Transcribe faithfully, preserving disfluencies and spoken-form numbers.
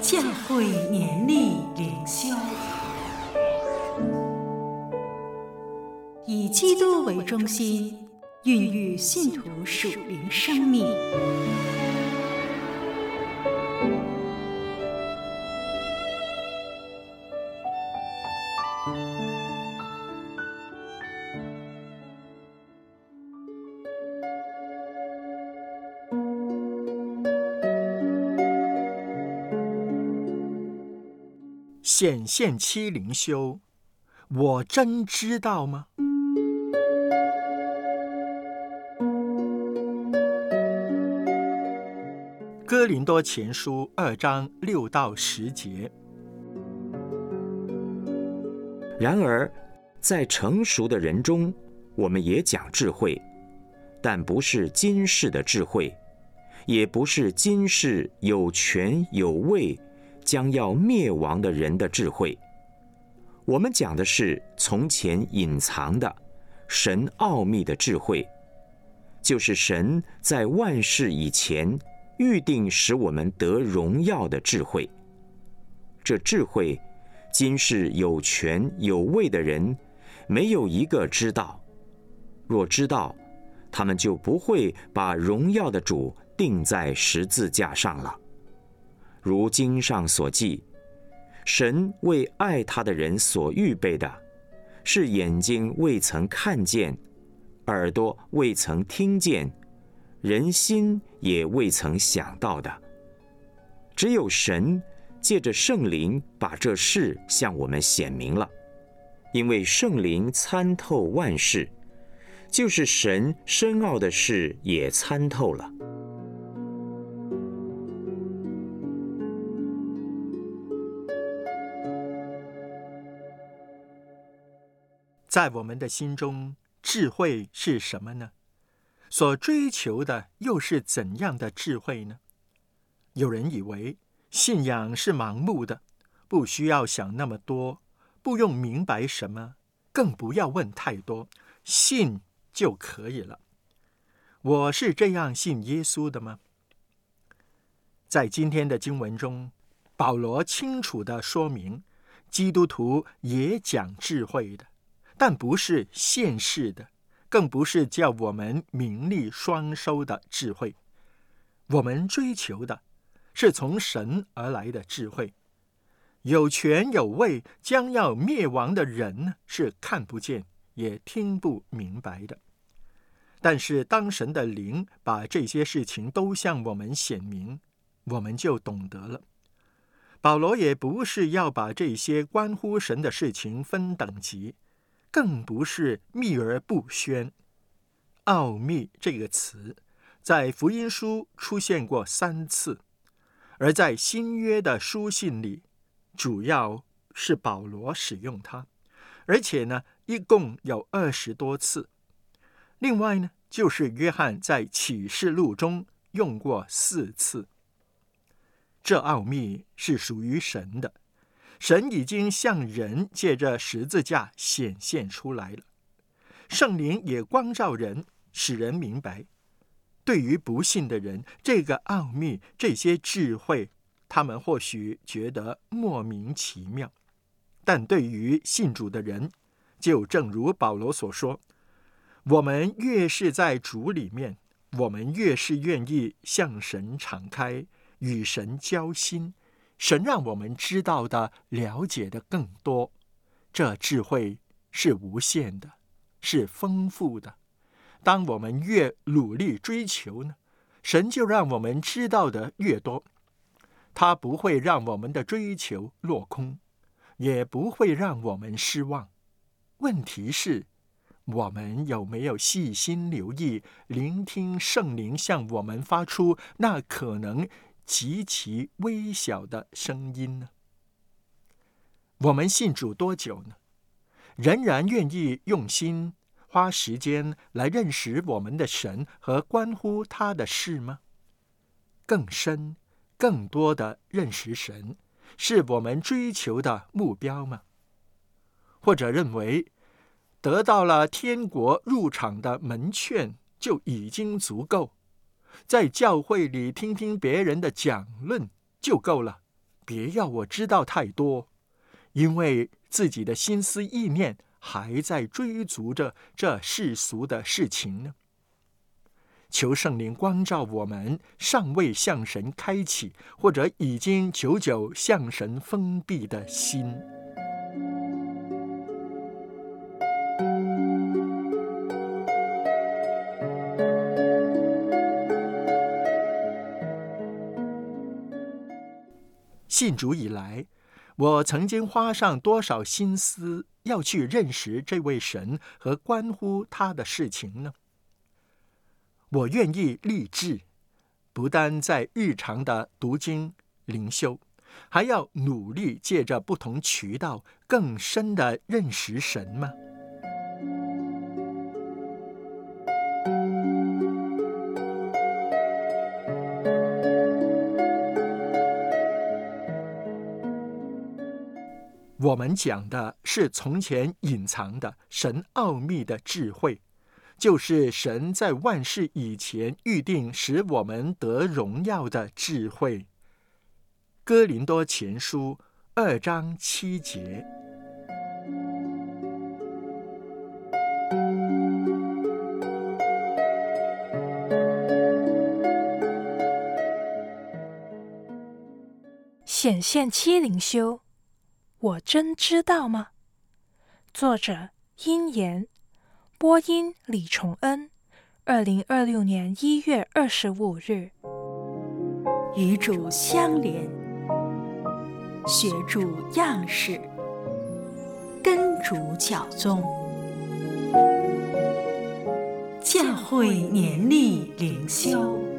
教会年历灵修，以基督为中心，孕育信徒属灵生命。 显现期灵修，我真知道吗？哥林多前书二章六到十节。 然而，在成熟的人中，我们也讲智慧，但不是今世的智慧，也不是今世有权有位将要灭亡的人的智慧。我们讲的是从前隐藏的神奥秘的智慧，就是神在万事以前预定使我们得荣耀的智慧。这智慧，今世有权有位的人没有一个知道，若知道，他们就不会把荣耀的主钉在十字架上了。如经上所记，神为爱他的人所预备的，是眼睛未曾看见，耳朵未曾听见，人心也未曾想到的。只有神借着圣灵把这事向我们显明了，因为圣灵参透万事，就是神深奥的事也参透了。 在我们的心中，智慧是什么呢？所追求的又是怎样的智慧呢？有人以为信仰是盲目的，不需要想那么多，不用明白什么，更不要问太多，信就可以了。我是这样信耶稣的吗？在今天的经文中，保罗清楚地说明，基督徒也讲智慧的，但不是现世的，更不是叫我们名利双收的智慧。我们追求的是从神而来的智慧。有权有位将要灭亡的人是看不见也听不明白的。但是当神的灵把这些事情都向我们显明，我们就懂得了。保罗也不是要把这些关乎神的事情分等级，更不是秘而不宣。奥秘这个词在福音书出现过三次，而在新约的书信里，主要是保罗使用它，而且呢，一共有二十多次。另外呢，就是约翰在启示录中用过四次。这奥秘是属于神的，神已经向人借着十字架显现出来了，圣灵也光照人，使人明白。对于不信的人，这个奥秘，这些智慧，他们或许觉得莫名其妙，但对于信主的人，就正如保罗所说，我们越是在主里面，我们越是愿意向神敞开，与神交心，神让我们知道的、了解的更多。这智慧是无限的，是丰富的。当我们越努力追求呢，神就让我们知道的越多。他不会让我们的追求落空，也不会让我们失望。问题是，我们有没有细心留意，聆听圣灵向我们发出那可能极其微小的声音呢？我们信主多久呢？仍然愿意用心花时间来认识我们的神和关乎他的事吗？更深、更多的认识神，是我们追求的目标吗？或者认为得到了天国入场的门券就已经足够，在教会里听听别人的讲论就够了， 别要我知道太多，因为自己的心思意念还在追逐着这世俗的事情呢。求圣灵光照我们尚未向神开启，或者已经久久向神封闭的心。信主以来，我曾经花上多少心思要去认识这位神和关乎他的事情呢？我愿意立志，不单在日常的读经灵修，还要努力借着不同渠道更深地认识神吗？我们讲的是从前隐藏的神奥秘的智慧，就是神在万事以前预定使我们得荣耀的智慧。哥林多前书二章七节。 显现期灵修，我真知道吗？作者殷言，播音李崇恩，二零二六年一月二十五日。 与主相连，学主样式，跟主脚踪，教会年历灵修。